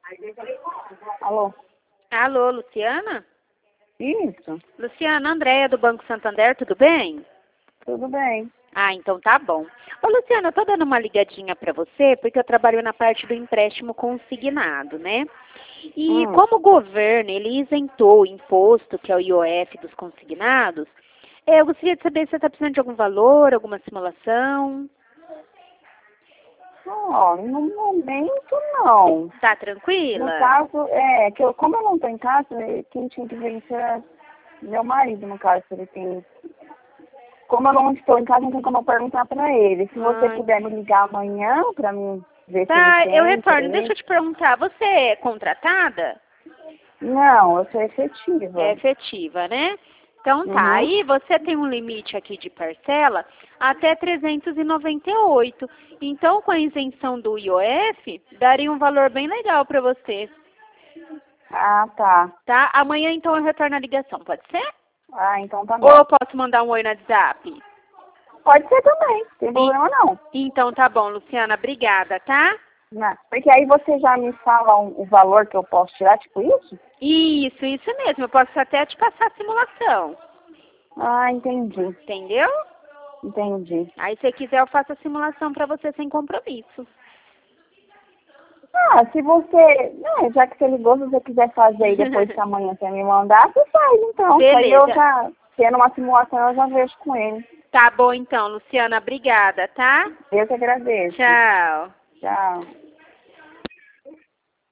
Alô? Alô, Luciana? Isso, Luciana, Andréia do Banco Santander, tudo bem? tudo bem. Ah, então tá bom. Ô, Luciana, eu tô dando uma ligadinha pra você porque eu trabalho na parte do empréstimo consignado, né? E como o governo, ele isentou o imposto, que é o IOF dos consignados, eu gostaria de saber se você tá precisando de algum valor, alguma simulação. Ó, no momento não. Tá No tranquila? caso, como eu não tô em casa, quem tinha que vencer é meu marido, no caso, se ele tem. Como eu não estou em casa, não tem como eu perguntar pra ele. Se você Ai. puder me ligar amanhã pra mim ver se ele Tá, tem eu retorno. Deixa interesse. eu te perguntar, você é contratada? Não, eu sou É efetiva. efetiva, né? Então tá, Uhum. aí você tem um limite aqui de parcela até 398. Então, com a isenção do IOF, daria um valor bem legal para você, Ah, tá. tá? Amanhã, então, eu retorno a ligação, pode ser? Ah, então tá Ou eu bom. posso mandar um oi no WhatsApp? Pode ser também, não tem problema não. Então tá bom, Luciana, obrigada, tá? Não, porque aí você já me fala o valor que eu posso tirar, tipo isso? Isso mesmo. Eu posso até te passar a simulação, Ah, entendi. entendeu? Entendi. Aí, se você quiser, eu faço a simulação para você sem compromisso. Ah, se você, já que você ligou, se você quiser fazer aí depois que amanhã você me mandar, você faz então. Isso aí eu Beleza. já, tendo uma simulação, eu já vejo com ele. Tá bom, então, Luciana, obrigada, tá? Eu que agradeço. Tchau. Tchau.